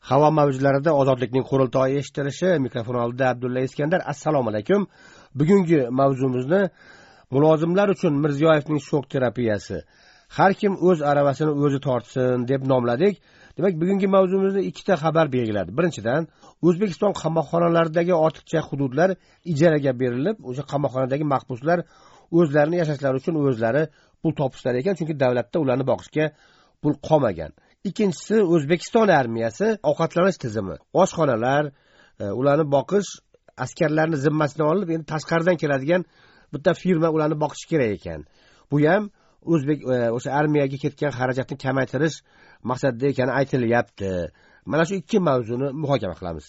Havo mavjlarida ozodlikning qurultoyi eshitilishi. Mikrofon oldida Abdulla Iskandar. Assalomu alaykum. Bugungi mavzumizni mulozimlar uchun Mirziyoyevning shok terapiyasi. Har kim o'z aravasini o'zi tortsin deb nomladik. Demak, bugungi mavzumizda ikkita xabar belgiladi. Birinchidan, O'zbekiston qamoqxonalaridagi ortiqcha hududlar ijaraga berilib, o'sha qamoqxonadagi mahbuslar o'zlarini yashashlari uchun o'zlari pul topishlar ekan, chunki davlatda ularni boqishga pul qolmagan. Ikkinchisi, O'zbekiston armiyasi ovqatlanish tizimi. Oshxonalar, ularni boqish askarlarni zimmasiga olib, endi tashqaridan keladigan bitta firma ularni boqishi kerak ekan. Bu ham o'sha armiyaga ketgan xarajatni kamaytirish maqsadida ekani aytilyapti. Mana shu ikki mavzuni muhokama qilamiz.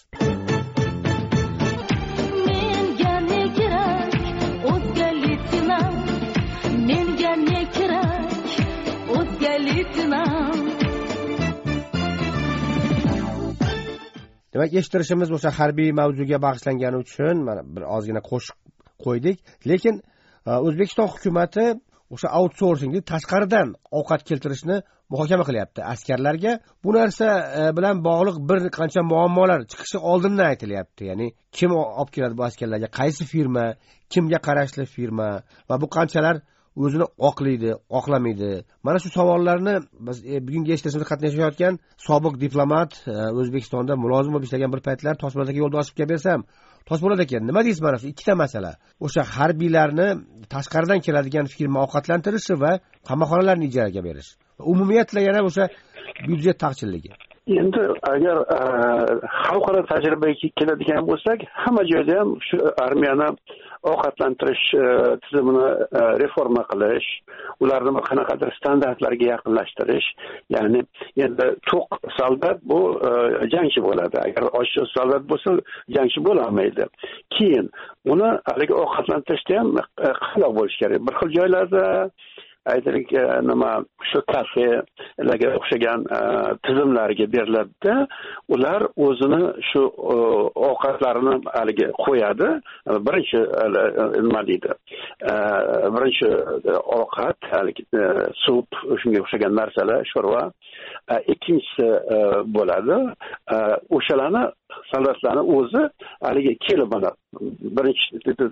Demak, eshittirishimiz o'sha harbiy mavzuga bag'ishlangani uchun mana bir ozgina qo'shib qo'ydik. Lekin O'zbekiston hukumatı o'sha outsourcing, tashqaridan ovqat keltirishni muhokama qilyapti askarlarga. Bu narsa bilan bog'liq bir qancha muammolar chiqishi oldindan aytilyapti. Ya'ni kim olib keladi bu askarlarga, qaysi firma, kimga qarashli firma va bu qanchalar o'zini oqlaydi, oqlamaydi. Mana shu savollarni biz bugungi eshitishimizda qatnashayotgan sobiq diplomat, O'zbekistonda mulozim bo'lib ishlagan bir paytlar Toshpo'lat aka Yo'ldoshevga bersam, Toshpo'lat aka, nima deysiz mana shu ikkita masala? O'sha harbiylarni tashqaridan keladigan firma ovqatlantirishi va qamoqxonalarni ijaraga berish. Umumiyatla yana o'sha byudjet taqchilligi. Endi agar xalqaro tajribaga keladigan bo'lsak, hamma joyda ham shu armiyani ovqatlantirish tizimini reforma qilish, ularni qanaqadir standartlarga yaqinlashtirish, ya'ni endi to'q soldat bu jangchi bo'ladi. Agar ochiq soldat bo'lsa, jangchi bo'la olmaydi. Keyin uni haligi ovqatlantirishda ham qanday bo'lish kerak? Bir xil joylarda aytaylik, nima shu kafelarga o'xshagan tizimlarga beriladi. Ular o'zini shu ovqatlarini haligi qo'yadi. Birinchi nima deydi? Birinchi ovqat, haligi sup, shunga o'xshagan narsalar, sho'rva. Ikkinchisi bo'ladi. O'shalarni soldatlarni o'zi haligi kelib mana birinchi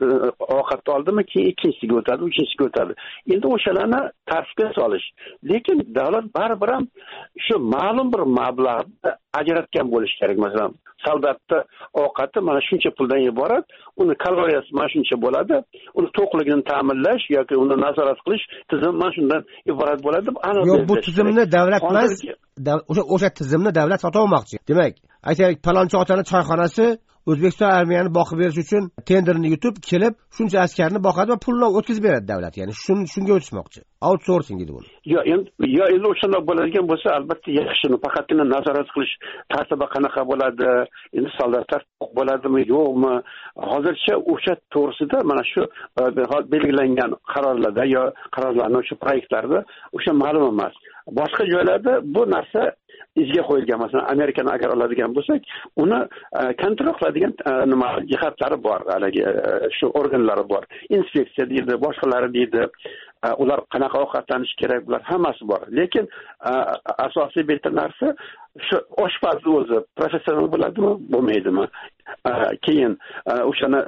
ovqatni oldimi, keyin ikkinchisiga o'tadi, uchinchisiga o'tadi. Endi o'shalarni tartibga solish. Lekin davlat baribir ham shu ma'lum bir mablag'ni ajratgan bo'lish kerak. Masalan, soldatning ovqati mana shuncha puldan iborat, uni kaloriyasi mana shuncha bo'ladi, uni to'qligini ta'minlash yoki uni nazorat qilish tizimi mana shundan iborat bo'ladi. Yo'q, bu tizimni davlat emas, o'sha tizimni davlat sotib olmoqchi. Demak, aytaylik, palonchi otaning choyxonasi O'zbekiston armiyani boqib berish uchun tenderni yutib kelib, shuncha askarni boqadi va pulni o'tkazib beradi davlat. Ya'ni shunga o'tishmoqchi. Outsourcing deydi buni. Endi o'shanda bo'ladigan bo'lsa, albatta yaxshini faqatgina nazorat qilish tartibi qanaqa bo'ladi, endi soldatlar bo'ladimi, yo'qmi? Hozircha o'sha to'g'risida mana shu belgilangan qarorlarda yo qarorlarning o'sha proyektlarda o'sha ma'lum emas. Boshqa joylarda bu narsa izga qo'yilgan. Masalan, Amerikani agar oladigan bo'lsak, uni kontrol qiladigan nima jihatlari bor, haligi shu organlari bor. Inspeksiya deydi, boshqalari deydi. Ular qanaqa ovqatlanish kerak, bular hammasi bor. Lekin asosiy bitta narsa shu oshpazni o'zi professional bo'ladimi, bo'lmaydimi? Keyin o'shani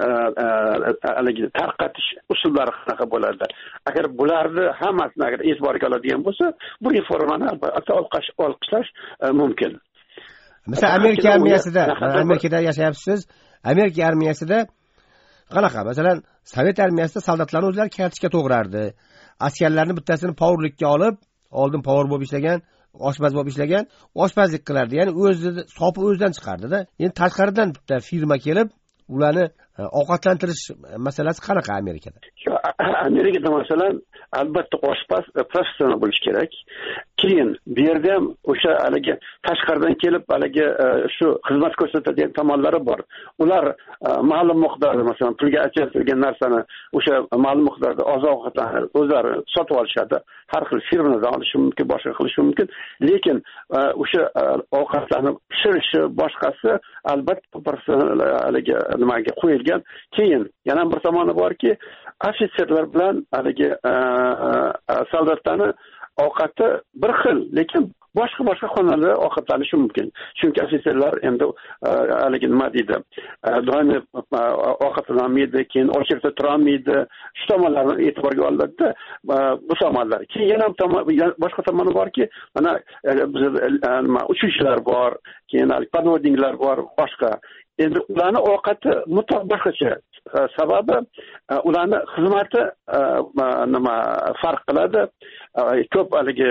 haligi tarqatish usullari qanaqa bo'ladi? Agar bularni hammasini agar e'tiborga oladigan bo'lsa, bu reformani albatta olqishlash mumkin. Masalan, Amerika armiyasida, Amerikada yashayapsiz. Amerika armiyasida qanaqa? Masalan, Sovet armiyasida soldatlarni o'zlari kartochka to'g'rardi. Askarlarni bittasini powerlikka olib, oldin power bo'lib ishlagan, oshpaz bo'lib ishlagan, oshpazlik qilardi. Ya'ni o'zini sopi o'zidan chiqardi-da. Endi tashqaridan bitta firma kelib, ularni ovqatlantirish masalasi qanaqa Amerikada? Amerikada masalan, albatta oshpaz professional bo'lish kerak. Keyin bu yerda ham o'sha haligi tashqaridan kelib haligi shu xizmat ko'rsatadigan tomonlari bor. Ular ma'lum miqdorda masalan pulga ajratilgan narsani o'sha ma'lum miqdorda oziq-ovqatlarni o'zlari sotib olishadi. Har xil firmadan olishi mumkin, boshqa qilishi mumkin. Lekin o'sha ovqatlarni pishirishi boshqasi albatta professional haligi nimaga qo'yilgan. Keyin yana bir tomoni borki, ofitserlar bilan haligi soldatlarni ovqati bir xil, lekin boshqa xonalarda ovqatlanishi mumkin. Chunki ofitserlar endi haligi nima deydi, doimiy ovqatlanolmaydi, keyin ochlikda turolmaydi. Shu tomonlarni e'tiborga olinadi-da, bu tomonlar. Keyin yana boshqa tomoni borki, mana nima uchuvchilar bor, keyin podvodniklar bor, boshqa. Endi ularning ovqati mutlaq boshqacha. Sababi ularni xizmati nima farq qiladi. Ko'p haligi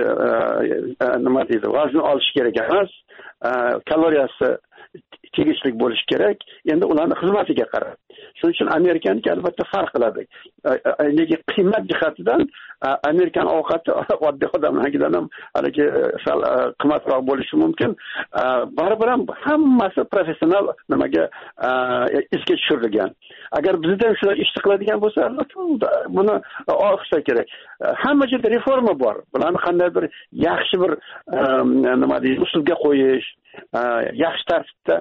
nima deydi, vazn olish kerak emas, kaloriyasi tegishli bo'lishi kerak. Endi ularning xizmatiga qarab. Shuning uchun Amerikaniki albatta farq qiladi. Lekin qiymat jihatidan Amerikan ovqati oddiy odamlardan ham haligi sal qimmatroq bo'lishi mumkin. Baribir ham hammasi professional nimaga izga tushirilgan. Agar bizda ham shular ish qiladigan bo'lsa, buni olqishlash kerak. Hamma joyda reforma bor. Bularni qandaydir yaxshi bir nima deydi, usulga qo'yish, yaxshi tartibda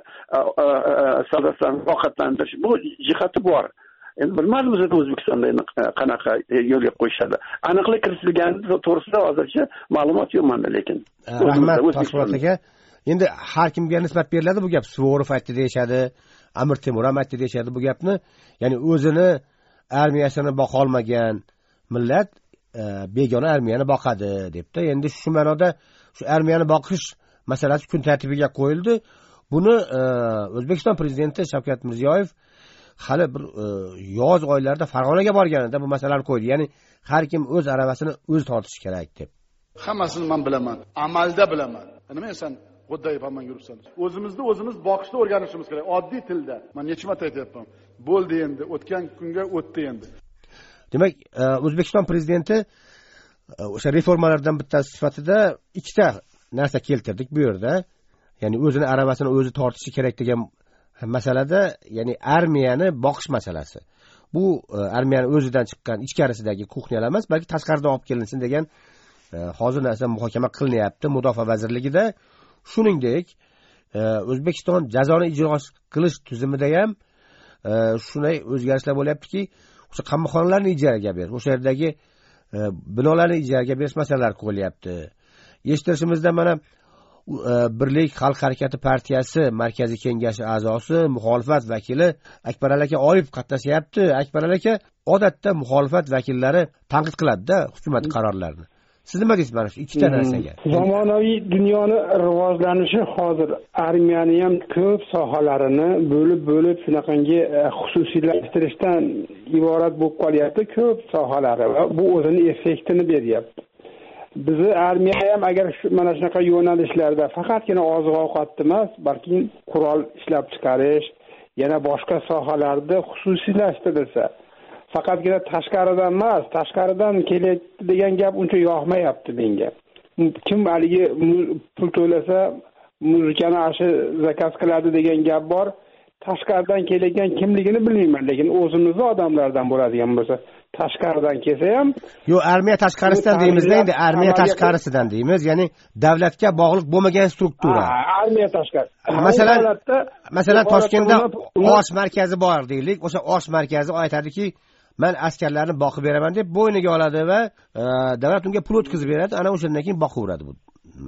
soldatlarni ovqatlantirish, bu jihati bor. Endi bilmadim bizda O'zbekistonda qanaqa yo'lga qo'yishadi. Aniqlik kiritilgan to'g'risida hozircha ma'lumot yo'q menda, lekin. Rahmat Toshpo'lat aka. Endi har kimga nisbat beriladi bu gap. Suvorov aytdi deyshadi, Amir Temur ham aytdi deyshadi bu gapni. Ya'ni o'zini armiyasini boqa olmagan millat begona armiyani boqadi debdi. Endi shu ma'noda shu armiyani boqish masalasi kun tartibiga qo'yildi. Buni O'zbekiston prezidenti Shavkat Mirziyoyev hali bir yoz oylarida Farg'onaga borganida bu masalani qo'ydi. Ya'ni har kim o'z aravasini o'zi tortishi kerak deb. Hammasini men bilaman, amalda bilaman. Nima sen g'o'ddayib hamma yuribsan. O'zimiz boqishni o'rganishimiz kerak, oddiy tilda. Men necha marta aytayapman. Bo'ldi endi, o'tgan kunga o'tdi endi. Demak, O'zbekiston prezidenti o'sha reformalardan bittasi sifatida ikkita narsa keltirdik bu yerda. Ya'ni o'zini aravasini o'zi tortishi kerak degan masalada, ya'ni armiyani boqish masalasi. Bu armiyani o'zidan chiqqan ichkarisidagi kuxniyalar emas, balki tashqaridan olib kelinsin degan hozir narsa muhokama qilinyapti Mudofaa vazirligida. Shuningdek, O'zbekiston jazoni ijro qilish tizimida ham shunday o'zgarishlar bo'lyaptiki, o'sha qamoqxonalarni ijaraga berish, o'sha yerdagi binolarni ijaraga berish masalalari qo'yilyapti. Eshitishimizda mana Birlik xalq harakati partiyasi markaziy kengashi a'zosi, muxolifat vakili Akbarali aka Oripov qatnashyapti. Akbarali aka odatda muxolifat vakillari tanqid qiladi-da hukumat qarorlarini. Siz nima deysiz mana shu ikkita narsaga? Zamonaviy dunyoning rivojlanishi hozir armiyani ham ko'p sohalarini bo'lib shunaqangi xususiylashtirishdan iborat bo'lib qolyapti, ko'p sohalari va bu o'zini effektini beryapti. Bizi armiya ham agar mana shunaqa yo'nalishlarda faqatgina oziq-ovqat emas, balki qurol ishlab chiqarish, yana boshqa sohalarda xususiylashtirilsa, faqatgina tashqaridan emas, tashqaridan kelyapti degan gap uncha yoqmayapti menga. Kim haligi pul to'lasa muzikani zakaz qiladi degan gap bor. Tashqaridan kelgan kimligini bilmayman, lekin o'zimizning odamlardan bo'ladigan bo'lsa, tashqaridan kelsa ham yo'q, armiya tashqarisidan deymiz-da, endi armiya tashqarisidan deymiz, ya'ni davlatga bog'liq bo'lmagan struktura. Armiya tashqari. Masalan Toshkentda osh markazi bor deylik. O'sha osh markazi aytadiki, men askarlarni boqib beraman deb bo'yniga oladi va davlat unga pul o'tkazib beradi, ana o'shandan keyin boqaveradi bu.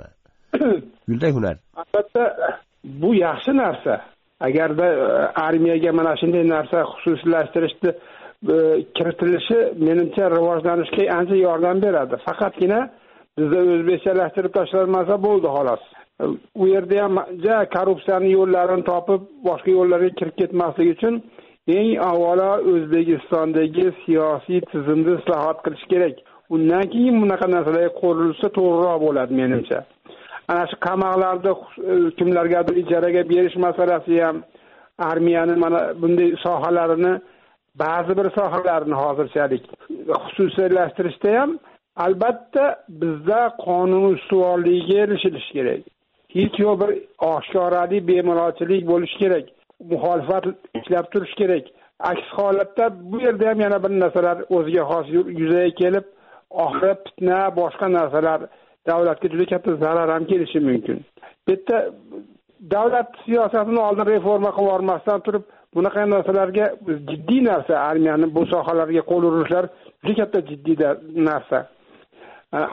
Gulday hunar. Albatta bu yaxshi narsa. Agarda armiyaga mana shunday narsa xususiylashtirishni kiritilishi menimcha rivojlanishga ancha yordam beradi. Faqatgina bizda o'zbekchalashtirib tashlanmasa bo'ldi xolos. U yerda ham korrupsiyaning yo'llarini topib, boshqa yo'llarga kirib ketmaslik uchun eng avvalo O'zbekistondagi siyosiy tizimni islohot qilish kerak. Undan keyin bunaqa narsalarga qo'llanilsa to'g'riroq bo'ladi menimcha. Ana shu qamoqlarda kimlargadir ijaraga berish masalasi ham armiyaning mana bunday sohalarini, ba'zi bir sohalarni hozirchalik xususiylashtirishda ham albatta bizda qonun ustuvorligiga erishilishi kerak. Hech yo'q bir oshkoralik, bemalolchilik bo'lishi kerak. Muxolifat ishlab turish kerak. Aks holatda bu yerda ham yana bir narsalar o'ziga xos yuzaga kelib, oxiri fitna, boshqa narsalar davlatga juda katta zarar ham kelishi mumkin. Bitta davlat siyosatini oldin reforma qilib olmasdan turib, bunaqa narsalarga jiddiy narsa, armiyani bu sohalarga qo'l urishlar juda katta jiddiy narsa.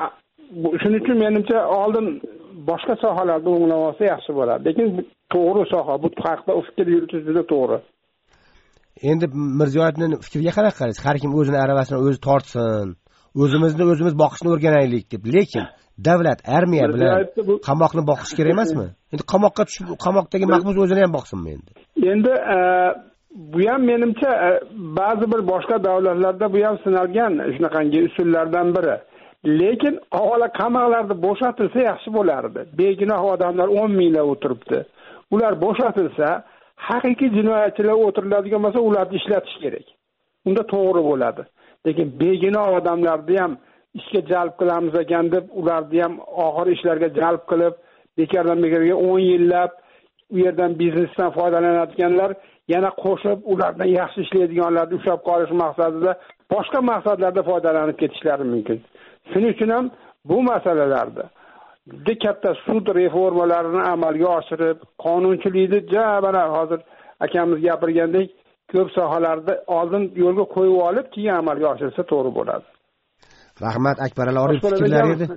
shuning uchun menimcha oldin boshqa sohalarda o'nglab olsa yaxshi bo'ladi. Lekin to'g'ri soha, bu haqda fikr yuritish juda to'g'ri. Endi Mirziyoyevning fikriga qanaqa qaraysiz? Har kim o'zini aravasini o'zi tortsin, o'zimiz boqishni o'rganaylik deb. Lekin davlat armiya bilan qamoqni boqish kerak emasmi? Endi qamoqqa tushib, qamoqdagi mahbus o'zini ham boqsinmi endi? Endi bu ham menimcha ba'zi bir boshqa davlatlarda bu ham sinalgan shunaqangi usullardan biri. Lekin avvalo qamoqlarda bo'shatilsa yaxshi bo'lardi. Begunoh odamlar 10 minglab o'tiribdi. Ular bo'shatilsa, haqiqiy jinoyatchilar o'tiriladigan bo'lsa, ularni ishlatish kerak. Unda to'g'ri bo'ladi. Lekin begunoh odamlarni ham ishga jalb qilamiz ekan deb, ularni ham oxir ishlarga jalb qilib, bekordan bekorga 10 yillab u yerdan biznesdan foydalanadiganlar yana qo'shib ulardan yaxshi ishlaydiganlarni ushlab qolish maqsadida boshqa maqsadlarda foydalanib ketishlari mumkin. Shuning uchun ham bu masalalarda juda katta sud reformalarini amalga oshirib, qonunchilikni jabana hozir akamiz gapirgandek ko'p sohalarda oldin yo'lga qo'yib olib, keyin amalga oshirsa to'g'ri bo'ladi. Rahmat Akbar Orif fikrlari edi.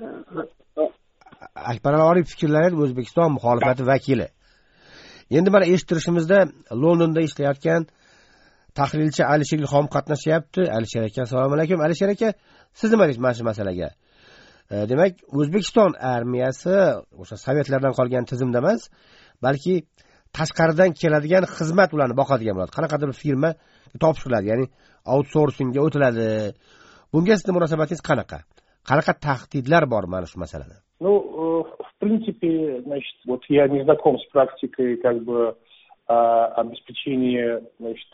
Akbar Orif fikrlari edi, O'zbekiston muxolifati vakili. Endi mana eshittirishimizda Londonda ishlayotgan tahlilchi Alisher Ilhom qatnashyapti. Alisher aka, assalomu alaykum. Alisher aka, siz nima deysiz mana shu masalaga? Demak, O'zbekiston armiyasi o'sha sovetlardan qolgan tizimda emas, balki tashqaridan keladigan xizmat ularni boqadigan bo'ladi. Qanaqadir bir firma topshiriladi, ya'ni outsourcingga o'tiladi. Bunga sizning munosabatingiz qanaqa? Qanaqa tahdidlar bor mana shu masalada? Ну, в принципе, значит, вот я не знаком с практикой как бы обеспечения, значит,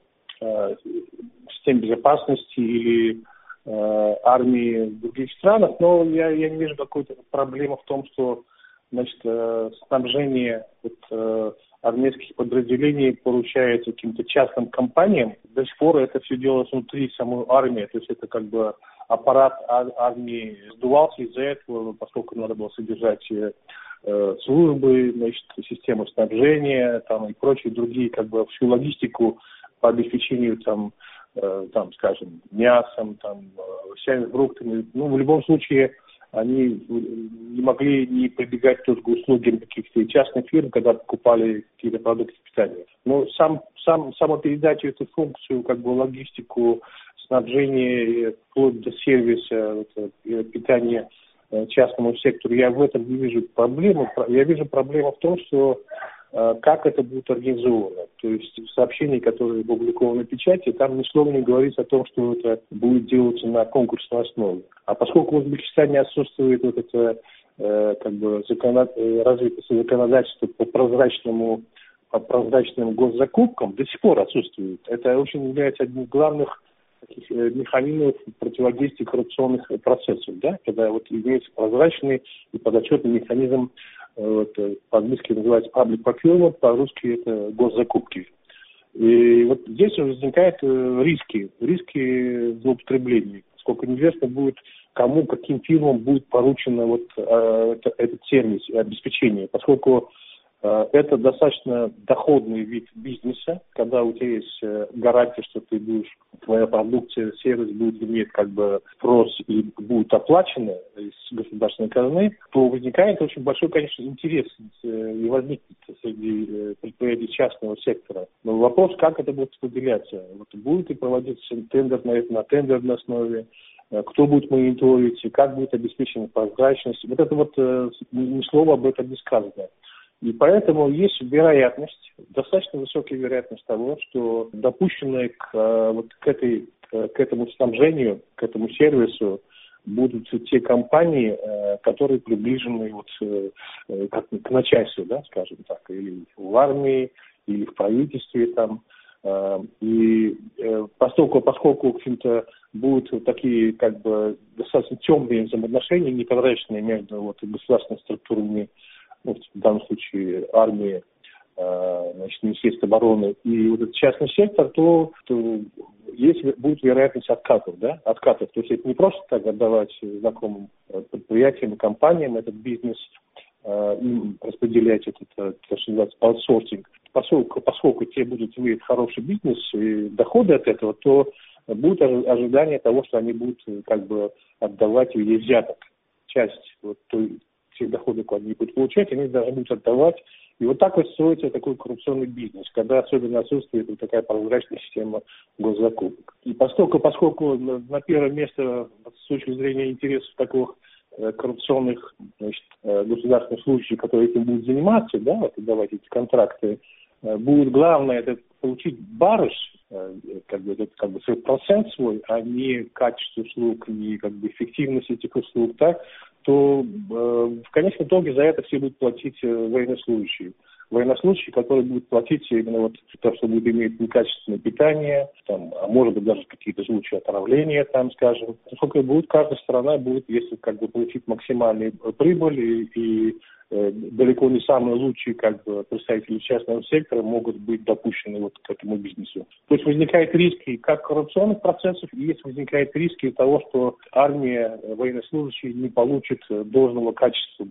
систем безопасности или армии в других странах, но я не вижу какой-то проблемы в том, что, значит, снабжение вот, армейских подразделений поручается каким-то частным компаниям. До сих пор это все делалось внутри самой армии, то есть это как бы аппарат армии сдувался из-за этого, поскольку надо было содержать службы, значит, систему снабжения там, и прочие другие, как бы всю логистику по обеспечению там, скажем, мясом, там, овощами, фруктами. Ну, в любом случае, они не могли не прибегать тоже к услугам каких-то частных фирм, когда покупали какие-то продукты питания. Но само передачу эту функцию, как бы логистику, снабжение, вплоть до сервиса, питания частному сектору, я в этом не вижу проблемы. Я вижу проблему в том, что как это будет организовано. То есть в сообщении, которое опубликовано в печати, там ни слова не говорится о том, что это будет делаться на конкурсной основе. А поскольку в Узбекистане отсутствует вот это как бы развитое законодательство по прозрачным госзакупкам, до сих пор отсутствует. Это очень является одним из главных таких механизмов противодействия коррупционных процессов, да, когда вот имеется прозрачный и подотчетный механизм, вот, по-английски называется public procurement, по-русски это госзакупки. И вот здесь возникают риски злоупотребления, поскольку неизвестно будет, кому, каким фирмам будет поручено вот этот сервис и обеспечение, поскольку это достаточно доходный вид бизнеса, когда у тебя есть гарантия, что твоя продукция, сервис будет иметь как бы спрос и будет оплачена из государственной казны, то возникает очень большой, конечно, интерес и возникнет среди предприятий частного сектора. Но вопрос, как это будет распределяться. Вот будет ли проводиться тендер на тендерной основе, кто будет мониторить, как будет обеспечена прозрачность. Вот это вот ни слова об этом не сказано. И поэтому есть вероятность, достаточно высокая вероятность того, что допущенные к этому снабжению, к этому сервису будут те компании, которые приближены к начальству, да, скажем так, или в армии, или в правительстве там. И поскольку в общем-то, будут такие как бы достаточно темные взаимоотношения, непрозрачные между государственными структурами, в данном случае армии, значит, Министерство обороны и вот этот частный сектор, то будет вероятность откатов, да, откатов. То есть это не просто так отдавать знакомым предприятиям и компаниям этот бизнес, им распределять этот, то, что называется, аутсорсинг. Поскольку те будут иметь хороший бизнес и доходы от этого, то будет ожидание того, что они будут как бы отдавать в виде взяток. часть тех доходов, которые они будут получать, они должны будут отдавать. И вот так вот строится такой коррупционный бизнес, когда особенно отсутствует вот такая прозрачная система госзакупок. И поскольку на первое место с точки зрения интересов таких коррупционных, значит, государственных случаев, которые этим будут заниматься, да, вот, давать эти контракты, будет главное это получить барыш, как бы свой процент свой, а не качество услуг, не эффективность этих услуг, так, то в конечном итоге за это все будут платить военнослужащие. Военнослужащие, которые будут платить именно вот то, что будет иметь некачественное питание, там, а может быть даже какие-то случаи отравления, там, скажем. Поскольку будет, каждая страна будет, если получить максимальную прибыль и далеко не самые лучшие представители частного сектора могут быть допущены вот к этому бизнесу. То есть возникают риски как коррупционных процессов, и возникают риски того, что армия, военнослужащие не получат должного качества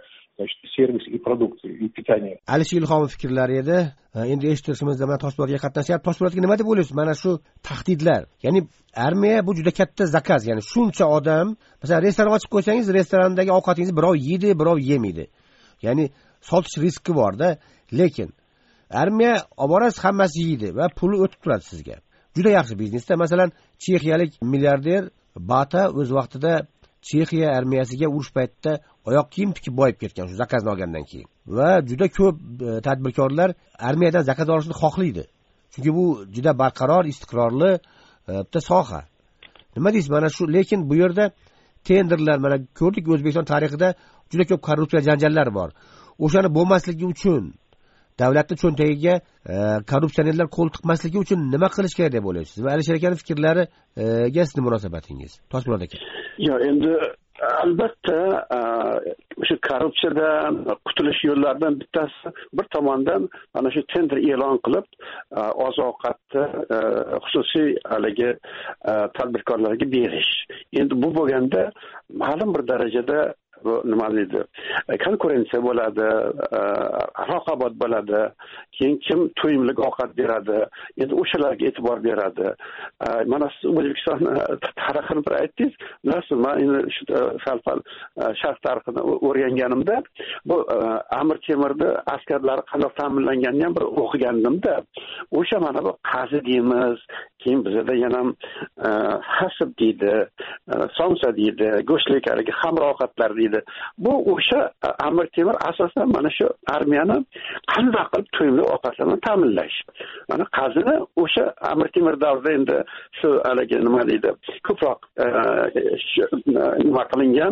servis и продукции, и питания. Alisher Ilhomov fikrlari edi. Endi eshitishimizda mana Toshpo'latga qatnashyapti. Toshpo'latga nima deb o'ylaysiz? Mana shu tahdidlar. Ya'ni armiya bu juda katta zakaz. Ya'ni shuncha odam, masalan, restoran ochib qo'ysangiz, restorandagi ovqatingizni birov yeydi, birov yemaydi. Ya'ni sotish riski bor-da. Lekin armiya olib borasiz, hammasi yeydi va puli o'tib turadi sizga. Juda yaxshi biznesda. Masalan, chexiyalik milliarder Bata o'z vaqtida Chexiya armiyasiga urush paytida oyoq kiyim tikib boyib ketgan shu zakazni olgandan keyin. Va juda ko'p tadbirkorlar armiyadan zakaz olishni xohlaydi. Chunki bu juda barqaror, istiqrorli bitta soha. Nima deysiz? Mana shu, lekin bu yerda tenderlar, mana ko'rdik, O'zbekiston tarixida juda ko'p korrupsiya janjallar bor. O'shani bo'lmasligi uchun davlatning cho'ntagiga korrupsionerlar qo'l tiqmasligi uchun nima qilish kerak deb o'ylaysiz? Va Alisher akaning fikrlariga sizning munosabatingiz? Toshpo'lat aka. Endi albatta o'sha korrupsiyadan qutulish yo'llaridan bittasi bir tomondan mana shu tender e'lon qilib oziq-ovqatni xususiy haligi tadbirkorlarga berish. Endi bu bo'lganda ma'lum bir darajada nima deydi, konkurensiya bo'ladi, raqobat bo'ladi, keyin kim to'yimli ovqat beradi, endi o'shalarga e'tibor beradi. Mana siz O'zbekiston tarixini bir aytdingiz, bilasiz, men endi shu sal-pal sharq tarixini o'rganganimda, bu Amir Temurni askarlari qanday ta'minlanganini ham bir o'qigandimda, o'sha mana bu qazi deymiz, keyin bizda yana hasib deydi, somsa deydi, go'shtlik haligi xamir ovqatlar deydi. Bu o'sha Amir Temur asosan mana shu armiyani qanday qilib to'yimli ovqatlar bilan ta'minlash. Mana qazini o'sha Amir Temur davrida endi shu haligi nima deydi, ko'proq nima qilingan,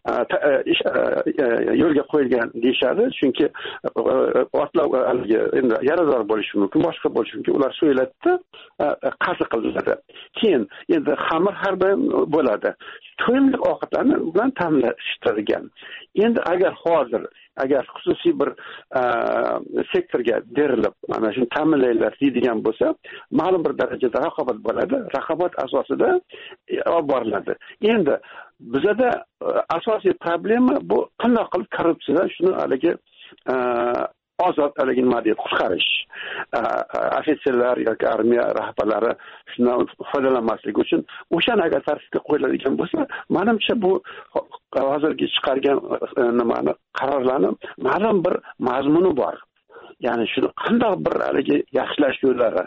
yo'lga qo'yilgan deyishadi. Chunki otlar haligi endi yarador bo'lishi mumkin, boshqa bo'lishi mumkin. Ular so'yiladi, qazi qilinadi. Keyin endi xamir har doim bo'ladi. To'yimli ovqatlarni bilan ta'minlashtirilgan. Endi agar xususiy bir sektorga berilib mana shuni ta'minlaylar deydigan bo'lsa, ma'lum bir darajada raqobat bo'ladi. Raqobat asosida olib boriladi. Endi bizda asosiy problema bu qanday qilib korrupsiyadan shuni haligi ozod haligi nima deydi, qutqarish. Ofitserlar yoki armiya rahbarlari shundan foydalanmasligi uchun o'shani agar tartibga qo'yiladigan bo'lsa, menimcha bu hozirgi chiqargan nimani qarorlarni ma'lum bir mazmuni bor. Ya'ni shuni qanday bir haligi yaxshilash yo'llari,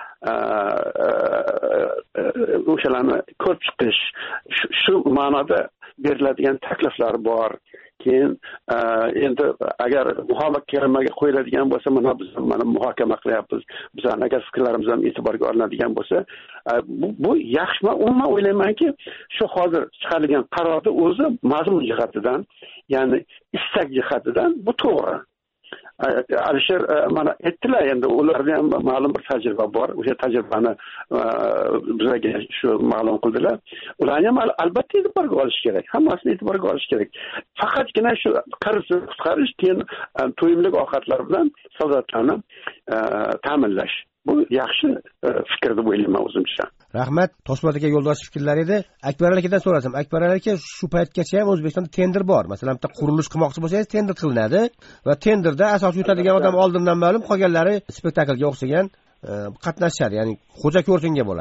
o'shalarni ko'rib chiqish, shu ma'noda beriladigan takliflar bor. Keyin endi agar muhokamaga qo'yiladigan bo'lsa, biz muhokama qilyapmiz. Bizning agar fikrlarimiz ham e'tiborga olinadigan bo'lsa, bu yaxshi. Men umuman o'ylaymanki, shu hozir chiqarilgan qarorni o'zi mazmun jihatidan, ya'ni istak jihatidan bu to'g'ri. Alisher mana aytdilar, endi ularda ham ma'lum bir tajriba bor. O'sha tajribani bizga shu ma'lum qildilar. Ularni ham albatta e'tiborga olish kerak. Hammasini e'tiborga olish kerak. Faqatgina shu korrupsiyani qutqarish, keyin to'yimli ovqatlar bilan soldatlarni ta'minlash. Bu yaxshi fikr deb o'ylayman o'zimcha. Rahmat. Toshpo'lat aka yo'ldosh fikrlar edi. Akbar akadan so'rasam, Akbar aka shu paytgacha ham O'zbekistonda tender bor. Masalan, bitta qurilish qilmoqchi bo'lsangiz, tender qilinadi va tenderda asosiy yutadigan odam oldindan ma'lum, qolganlari spektaklga o'xshagan qatnashadi, ya'ni xo'ja ko'rsinga bo'ladi.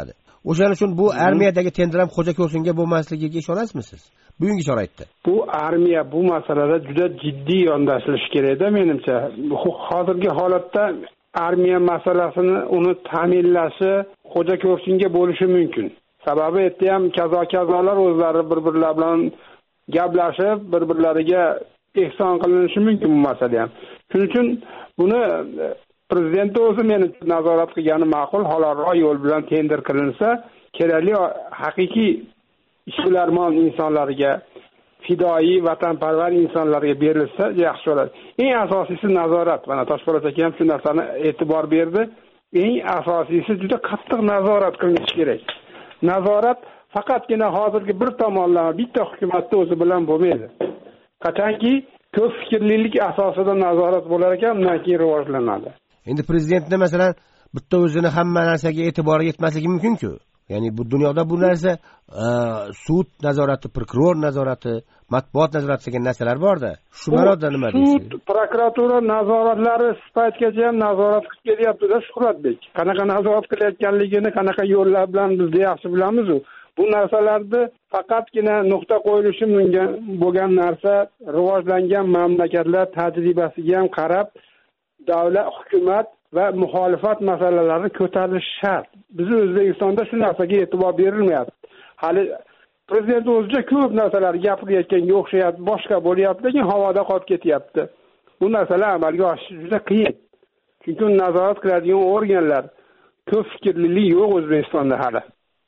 o'shaning uchun bu armiyadagi tender ham xo'ja ko'rsinga bo'lmasligiga ishonasizmi siz bugungi sharoitda? Bu armiya bu masalada juda jiddiy yondashilishi kerakda menimcha. Hozirgi holatda armiya masalasini uni ta'minlashi xo'ja ko'rsinga bo'lishi mumkin. Sababi yerda ham kazolar o'zlari bir-birlar bilan gaplashib, bir-birlariga ehson qilinishi mumkin bu masala ham. Shuning uchun buni prezident o'zi meni nazorat qilgani ma'qul, halolroq yo'l bilan tender qilinsa, kerakli haqiqiy ishbilarmon insonlarga, fidoi vatanparvar insonlarga berilsa yaxshi bo'ladi. Eng asosiysi nazorat. Mana Toshpo'lat aka ham shu narsani e'tibor berdi. Eng asosiysi juda qattiq nazorat qilinishi kerak. Nazorat faqatgina hozirgi bir tomonlama bitta hukumatning o'zi bilan bo'lmaydi. Qachonki ko'p fikrlilik asosida nazorat bo'lar ekan, undan keyin rivojlanadi. Endi prezidentni masalan bitta o'zini hamma narsaga e'tibori yetmasligi mumkin-ku. Ya'ni bu dunyoda bu narsa sud nazorati, prokuror nazorati, matbuot nazorati degan narsalar bor-da. Shu ma'noda nima deysiz? Sud, prokuratura nazoratlari sifatgacha ham nazorat qilib kelyapti-da Shuhratbek. Qanaqa nazorat qilayotganligini, qanaqa yo'llar bilan biz yaxshi bilamiz-ku. Bu narsalarda faqatgina nuqta qo'yilishi mumkin bo'lgan narsa rivojlangan mamlakatlar tajribasiga ham qarab davlat, hukumat va muxolifat masalalarini ko'tarilishi shart. Biz O'zbekistonda shu narsaga e'tibor berilmayapti. Hali prezident o'zicha ko'p narsalar gapirayotganga o'xshayapti, boshqa bo'lyapti, lekin havoda qolib ketyapti. Bu narsalar amalga oshishi juda qiyin. Chunki nazorat qiladigan organlar ko'p fikrlilik yo'q O'zbekistonda hali.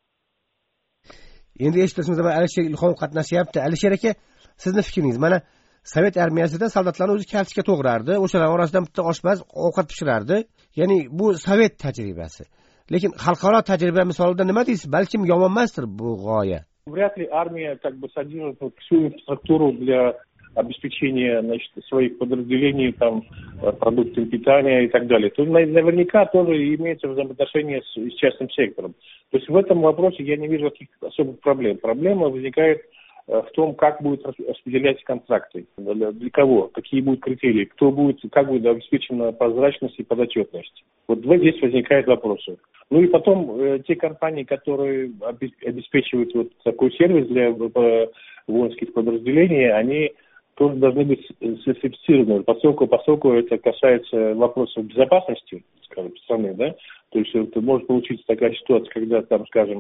Endi eshitishimiz bilan Alisher Ilhom qatnashyapti. Alisher aka, sizning fikringiz? Mana Sovet armiyasida soldatlarni o'zi kaltishga to'g'rardi. O'shalar orasidan bitta oshpaz ovqat pishirardi. Ya'ni bu Sovet tajribasi. Lekin xalqaro tajriba misolida nima deysiz? Balkim yomon emasdir bu g'oya. Вряд ли армия содержит всю инфраструктуру для обеспечения, значит, своих подразделений, там, продуктами питания и так далее. Тут наверняка тоже имеется взаимоотношение с частным сектором. То есть в этом вопросе я не вижу каких-то особых проблем. Проблема возникает в том, как будут распределяться контракты, для кого, какие будут критерии, кто будет, как будет обеспечена прозрачность и подотчетность. Вот здесь возникают вопросы. Ну и потом те компании, которые обеспечивают вот такой сервис для воинских подразделений, они тоже должны быть сертифицированы, поскольку это касается вопросов безопасности, скажем, страны, да. То есть это может получиться такая ситуация, когда там, скажем,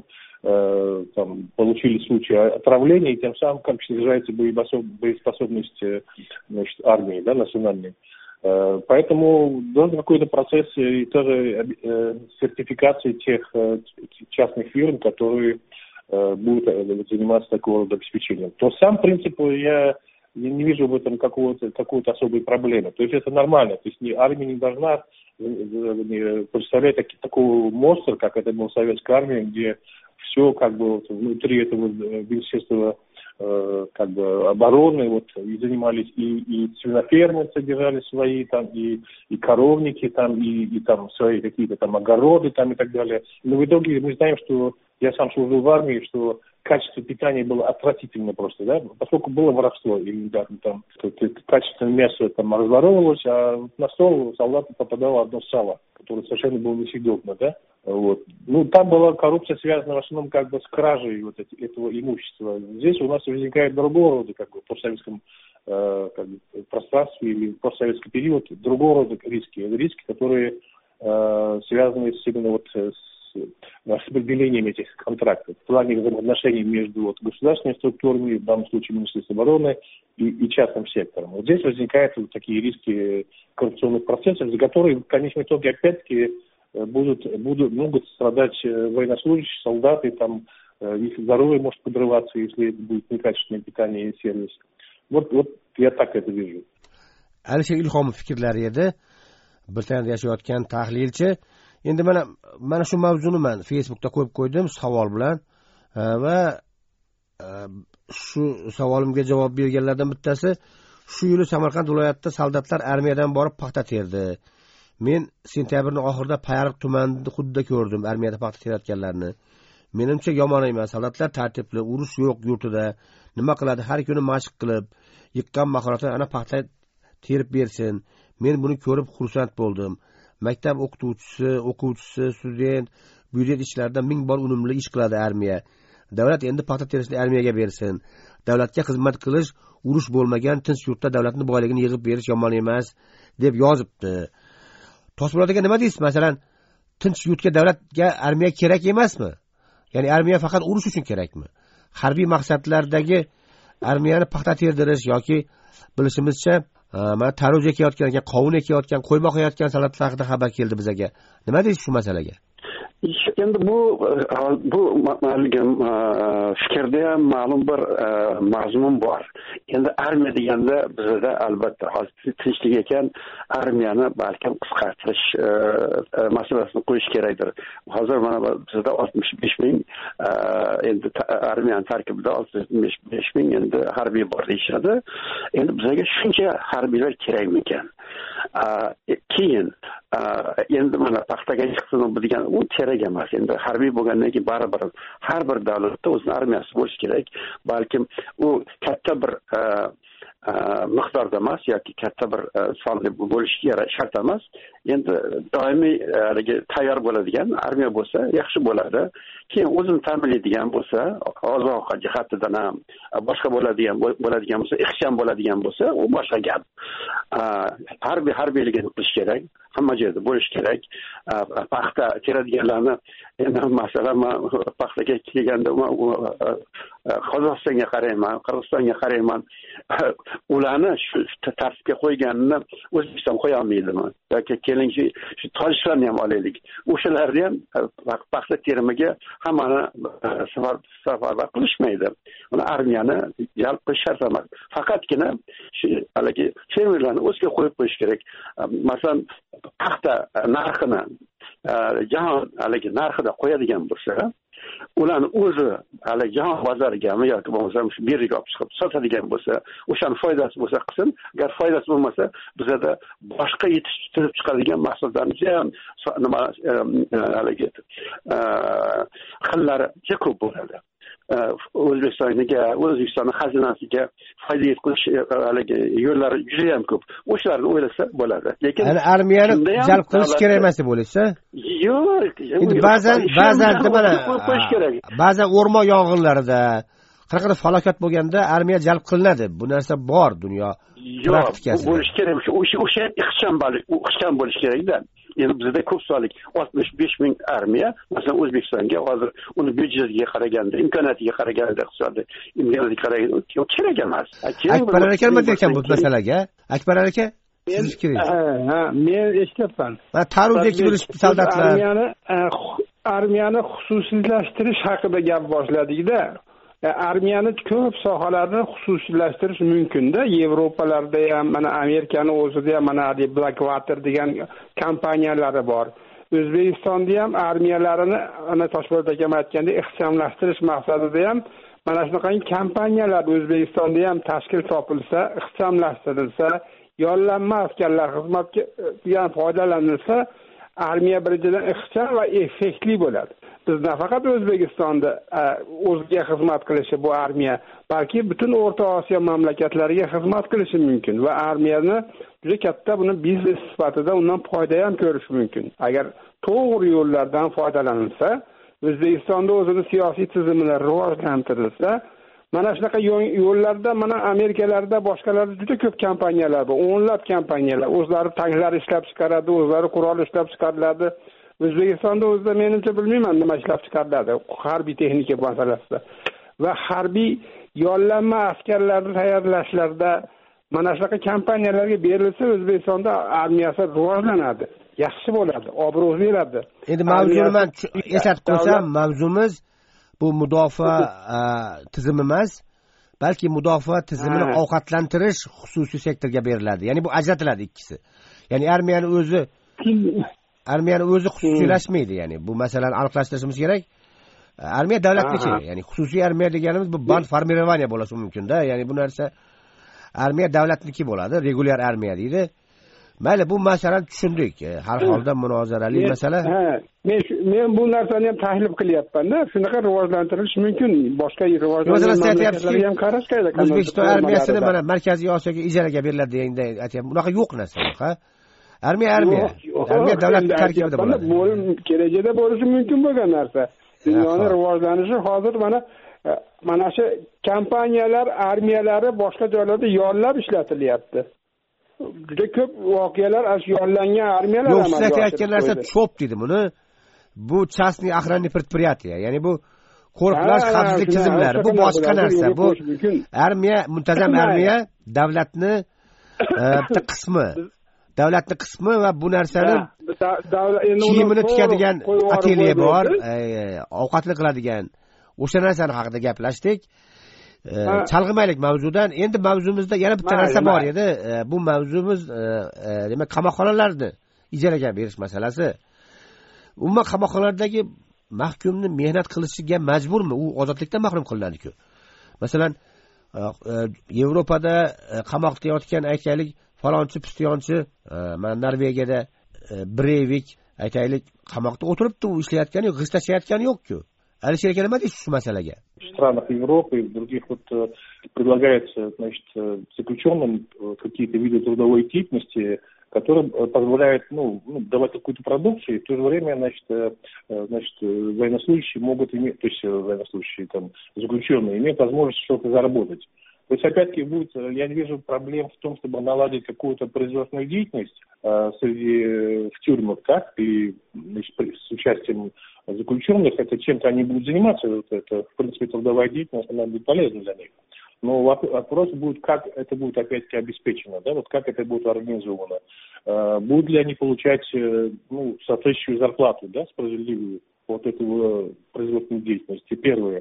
там получили случай отравления, и тем самым как снижается боеспособность, значит, армии, да, национальной. Поэтому должен какой-то процесс и тоже сертификации тех частных фирм, которые будут заниматься такого рода обеспечением. То сам принцип я не вижу в этом какой-то особой проблемы. То есть это нормально. То есть армия не должна представлять такого монстра, как это была советская армия, где все как бы вот внутри этого Министерства как бы обороны вот и занимались и свинофермы содержали свои там и коровники там и там свои какие-то там огороды там и так далее. Но в итоге мы знаем, что я сам служил в армии, что качество питания было отвратительно просто, да, поскольку было воровство, и да, там качественное мясо там разворовывалось, а на стол солдату попадало одно сало, которое совершенно было несъедобно, да, вот. Ну, там была коррупция связана в основном как бы с кражей вот этого имущества. Здесь у нас возникает другого рода, как бы, в постсоветском как бы, пространстве или в постсоветский период, другого рода риски, которые связаны именно вот с распределением этих контрактов в плане взаимоотношений между вот государственными структурами, в данном случае Министерством обороны и частным сектором. Вот здесь возникают вот такие риски коррупционных процессов, за которые в конечном итоге опять-таки могут страдать военнослужащие, солдаты, там их здоровье может подрываться, если это будет некачественное питание и сервис. Вот я так это вижу. Alisher Ilhomov fikrlari edi. Britaniyada yashayotgan tahlilchi. Endi mana shu mavzuni men Facebookda qo'yib qo'ydim savol bilan va shu savolimga javob berganlardan bittasi shu yili Samarqand viloyatida soldatlar armiyadan borib paxta terdi. Men sentyabrning oxirida Payariq tumanida xuddi ko'rdim armiyada paxta terayotganlarni. Menimcha yomon emas, soldatlar tartibli, urush yo'q yurtida. Nima qiladi? Har kuni mashq qilib, yiqqan mahoratini ana paxta terib bersin. Men buni ko'rib xursand bo'ldim. Maktab o'quvchisi, student byudjet ishlarida ming bor unumli ish qiladi armiya. Davlat endi paxta terishni armiyaga bersin. Davlatga xizmat qilish urush bo'lmagan tinch yurtda davlatning boyligini yig'ib berish yomon emas deb yozibdi. Toshpo'latga nima deysiz? Masalan, tinch yurtga davlatga armiya kerak emasmi? Ya'ni armiya faqat urush uchun kerakmi? Harbiy maqsadlardagi armiyani paxta terdirish yoki bilishimizcha mana tarvuz ekayotgan ekan, qovun ekayotgan, qo'y boqayotgan salatlar haqida xabar keldi bizga. Nima deysiz shu masalaga? Endi bu fikrda ham ma'lum bir mazmun bor. Endi armiya deganda bizda albatta hozir tinchlik ekan, armiyani balkim qisqartirish masalasini qo'yish kerakdir. Hozir mana bizda 65 ming endi armiyaning tarkibida 65 ming endi harbiy bor deyishadi. Endi bizga shuncha harbiylar kerakmikan? Keyin endi mana paxtaga chiqsin degan u kerak emas. Endi harbiy bo'lgandan keyin baribir har bir davlatda o'zining armiyasi bo'lishi kerak. Balkim u katta bir miqdorda emas yoki katta bir sonli bo'lishi kerak shart emas. Endi doimiy tayyor bo'ladigan armiya bo'lsa yaxshi bo'ladi. Keyin o'zini ta'minlaydigan bo'lsa, oziq-ovqat jihatidan ham boshqa bo'ladigan bo'lsa, ixcham bo'ladigan bo'lsa, u boshqa gap. Harbiyligini qilish kerak, hamma joyda bo'lish kerak. Paxta teradiganlarni endi masalan paxtaga kelganda Qozog'istonga qarayman, Qirg'izistonga qarayman. Ularni shu tartibga qo'yganini O'zbekiston qo'ya olmaydimi? Yoki keling shu Tojiklarni ham olaylik. O'shalarni ham paxta terimiga hammani safarbar qilishmaydi. Uni armiyani jalb qilish shart emas. Faqatgina shu haligi fermerlarni o'ziga qo'yib qo'yish kerak. Masalan, paxta narxini jahon haligi narxida qo'yadigan bo'lsa, ularni o'zi haligi jahon bozorigami yoki bo'lmasa shu biriga olib chiqib sotadigan bo'lsa, o'shani foydasi bo'lsa qilsin. Agar foydasi bo'lmasa, bizda boshqa yetishtirib chiqadigan mahsulotlarni ham nima haligi xillari ko'p bo'ladi. O'zbekistonning xazinasiga foyda yetkazish haligi yo'llari juda ham ko'p. O'shalarni o'ylasa bo'ladi. Lekin armiyani jalb qilish kerak emas deb o'ylaysiz? Yo'q. Endi ba'zan o'rmon yong'inlarida qanaqa falokat bo'lganda armiya jalb qilinadi. Bu narsa bor dunyo praktikasida. Bo'lish kerak. O'sha ixcham bo'lish kerak-da. Endi bizda ko'p sonlik 65 ming armiya, masalan O'zbekistonga hozir uni byudjetiga qaraganda, imkoniyatiga qaraganda, iqtisodiy imkoniyatiga qaraganda kerak emas. Akbar aka nima deyotgan bu masalaga? Akbar aka, siz fikringiz? Men eshityapman. Tarvuz ekilish soldatlar armiyani xususiylashtirish haqida gap boshladik-da. Armiyani ko'p sohalarni xususiylashtirish mumkin-da. Yevropalarda ham, mana Amerikani o'zida ham mana Blackwater degan kompaniyalari bor. O'zbekistonda ham armiyalarini ana Toshpo'lat akam aytgandek ixchamlashtirish maqsadida ham mana shunaqa kompaniyalar O'zbekistonda ham tashkil topilsa, ixchamlashtirilsa, yollanma askarlar xizmatga foydalanilsa, armiya birinchidan ixcham va effektli bo'ladi. Biz nafaqat O'zbekistonda o'ziga xizmat qilishi bu armiya, balki butun O'rta Osiyo mamlakatlariga xizmat qilishi mumkin va armiyani juda katta buni biznes sifatida undan foyda ham ko'rish mumkin. Agar to'g'ri yo'llardan foydalanilsa, O'zbekistonda o'zini siyosiy tizimini rivojlantirilsa, mana shunaqa yo'llarda mana Amerikalarda boshqalarda juda ko'p kompaniyalar bor, o'nlab kompaniyalar o'zlari tanklar ishlab chiqaradi, o'zlari qurol ishlab chiqaradi. O'zbekistonda o'zida menimcha bilmayman nima ishlab chiqariladi harbiy texnika masalasida. Va harbiy yollanma askarlarni tayyorlashlarda mana shunaqa kompaniyalarga berilsa, O'zbekistonda armiyasi rivojlanadi, yaxshi bo'ladi, obro'si beradi. Endi mavzuni men eslatib qo'ysam, mavzumiz bu mudofaa tizimi emas, balki mudofaa tizimini ovqatlantirish xususiy sektorga beriladi. Ya'ni bu ajratiladi ikkisi. Ya'ni armiyani o'zi xususiylashmaydi, ya'ni bu masalani aniqlashtirishimiz kerak. Armiya davlatniki, ya'ni xususiy armiya deganimiz bu band formirovaniya bo'lishi mumkin-da. Ya'ni bu narsa armiya davlatniki bo'ladi, regular armiya deydi. Mayli, bu masalani tushundik. Har holda munozarali masala. Men bu narsani ham tahlil qilyapman-da. Shunaqa rivojlantirish mumkin. Boshqa rivojlantirishlarga ham qarash kerak. O'zbekiston armiyasini mana Markaziy Osiyoga ijaraga beriladi deganda aytayapman. Bunaqa yo'q narsa, ha? armiya davlat tarkibida bo'ladi. Bo'lim kelajakda bo'lishi mumkin bo'lgan narsa. Dunyoni rivojlanishi hozir mana shu kompaniyalar, armiyalari boshqa joylarda yollab ishlatilyapti. Juda ko'p voqealar shu yollangan armiyalar amalga oshiradi. Siz aytgan narsa cho'p dedi buni. Bu частный охранный предприятие, ya'ni bu qo'riqlash xavfsizlik tizimlari, bu boshqa narsa. Bu armiya, muntazam armiya davlatni bitta qismi va bu narsani kiyimini tikadigan atelye bor, ovqatli qiladigan o'sha narsani haqida gaplashdik. Chalg'imaylik mavzudan. Endi mavzumizda yana bitta narsa bor edi. Bu mavzumiz demak qamoqxonalarni ijaraga berish masalasi. Umuman qamoqxonalardagi mahkumni mehnat qilishiga majburmi? U ozodlikdan mahrum qilinadi-ku. Masalan, Yevropada qamoqda yotgan aytaylik falonchi pistonchi, mana Norvegiyada Breivik aytaylik qamoqda o'tiribdi, u ishlayotgani yo'q, g'ishtashayotgani yo'q-ku. Alisher aka nima deysiz shu masalaga? В странах Европы и в других предлагается, значит, заключенным какие-то виды трудовой деятельности, которые позволяют, давать какую-то продукцию, и в то же время, значит, военнослужащие могут иметь, то есть военнослужащие, там, заключенные, имеют возможность что-то заработать. То есть, опять-таки, я не вижу проблем в том, чтобы наладить какую-то производственную деятельность в тюрьмах, так, и, значит, с участием заключенных, это чем-то они будут заниматься, это, в принципе, трудовая деятельность, она будет полезна для них. Но вопрос будет, как это будет опять-таки обеспечено, да, вот как это будет организовано. Будут ли они получать, соответствующую зарплату, да, справедливую вот эту производственную деятельность. Первое.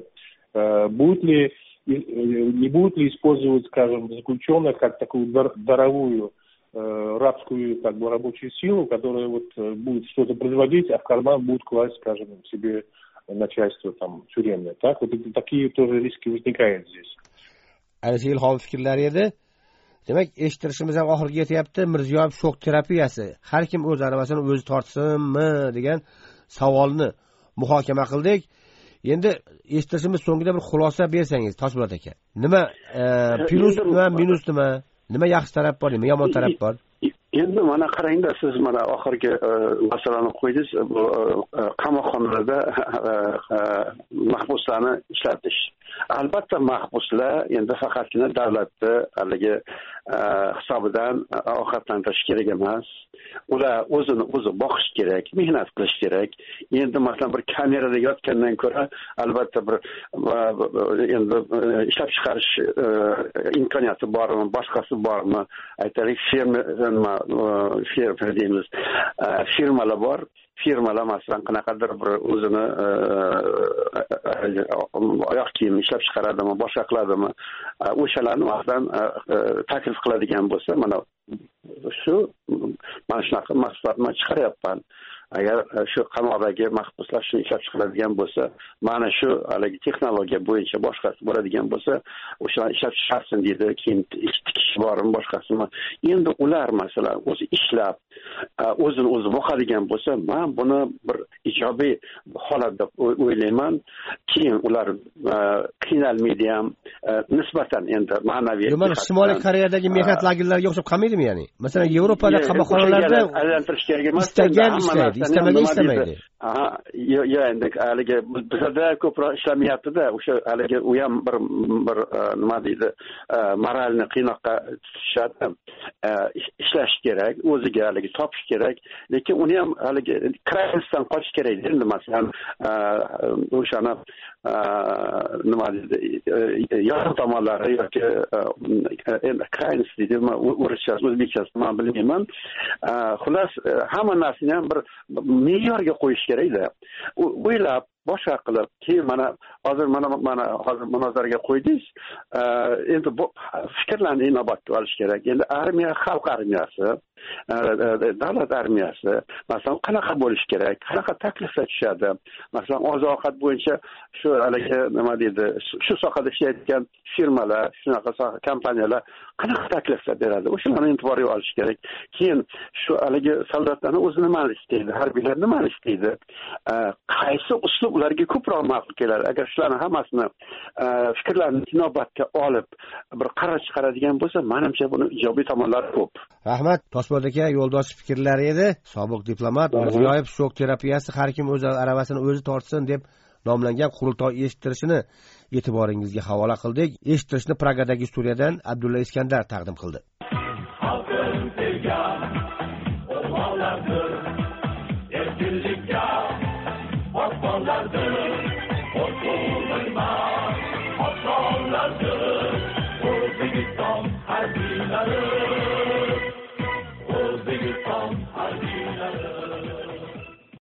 Не будут ли использовать, скажем, заключенных как такую даровую рабскую как бы рабочую силу, которая вот будет что-то производить, а в карман будут класть, скажем, себе начальство там тюремное. Так вот такие тоже риски возникают здесь. Alisher Ilhom fikrlari edi. Demak, eshittirishimiz ham oxiriga yetyapti. Mirziyoyev shok terapiyasi. Har kim o'z arabasini o'zi tortsinmi degan savolni muhokama qildik. Endi eshittirishimiz so'ngida bir xulosa bersangiz, Toshpo'lat aka. Nima plyus nima, minus nima? Nima yaxshi taraf bor, nima yomon taraf bor? Endi mana qarangda, siz mana oxirgi masalani qo'ydingiz, bu qamoqxonalarda mahbuslarni ishlatish. Albatta mahbuslar endi faqatgina davlatni haligi hisobidan ovqatlantirish kerak emas. Ular o'zini o'zi boqish kerak, mehnat qilish kerak. Endi masalan bir kamerada yotgandan ko'ra albatta bir endi ishlab chiqarish imkoniyati bormi, boshqasi bormi? Aytaylik, firma deymiz. Firmalar bor. Firmalar masalan qanaqadir bir o'zini oyoq kiyim ishlab chiqaradimi, boshqa qiladimi, o'shalarni masalan taklif qiladigan bo'lsa, mana shunaqa mahsulotni chiqaryapman. Agar shu qamoqdagi mahbuslar shuni ishlab chiqaradigan bo'lsa, mana shu haligi texnologiya bo'yicha boshqasi bo'ladigan bo'lsa, o'shalarni ishlab chiqarsin deydi. Keyin tikish bormi, boshqasimi? Endi ular masalan o'zi ishlab, o'zini o'zi boqadigan bo'lsa, men buni bir ijobiy holat deb o'ylayman. Keyin ular qiynalmaydi ham, nisbatan endi ma'naviy. Mana Shimoliy Koreyadagi mehnat lagerlariga o'xshab qolmaydimi, ya'ni? Masalan, Yevropada qamoqxonalarda aylantirish kerak emas. Istagan ishlaydi. Istamagan ishlamaydi. Yo, endi haligi bizda ko'proq ishlamayapti-da, o'sha haligi u ham bir nima deydi, moralni qiynoqqa tutishadi. Ishlash kerak, o'ziga haligi topish kerak, lekin uni ham haligi kraysdan qochish kerak. Endi masalan o'shani nima deydi, yon tomonlari yoki endi krays deydimi, o'zbekchasi, men bilmayman. Xullas, hamma narsani ham bir me'yorga qo'yish kerak-da. O'ylab boshqa qilib, keyin mana hozir munozaraga qo'ydingiz. Endi bu fikrlarni inobatga olish kerak. Endi armiya, xalq armiyasi, davlat armiyasi masalan qanaqa bo'lish kerak? Qanaqa takliflar tushadi? Masalan, oziq-ovqat bo'yicha shu haligi nima deydi, shu sohada ishlayotgan firmalar, shunaqa soha kompaniyalar qanaqa takliflar beradi? O'shalarni e'tiborga olish kerak. Keyin shu haligi soldatlarni o'zi nimani istaydi, harbiylar nimani istaydi? Qaysi uslub ularga ko'proq ma'qul keladi? Agar shularni hammasini fikrlarni inobatga olib bir qaror chiqaradigan bo'lsa, menimcha buni ijobiy tomonlari ko'p. Rahmat. Osmon aka yo'ldosh fikrlari edi. Sobiq diplomat Mirziyoyev shok terapiyasi har kim o'z aravasini o'zi tortsin deb nomlangan qurultoy eshittirishini e'tiboringizga havola qildik. Eshittirishni Pragadagi studiyadan Abdulla Iskandar taqdim qildi. Halkın sevgan oğlanlardır, erkinlikka botmonlardır, korkulmayman.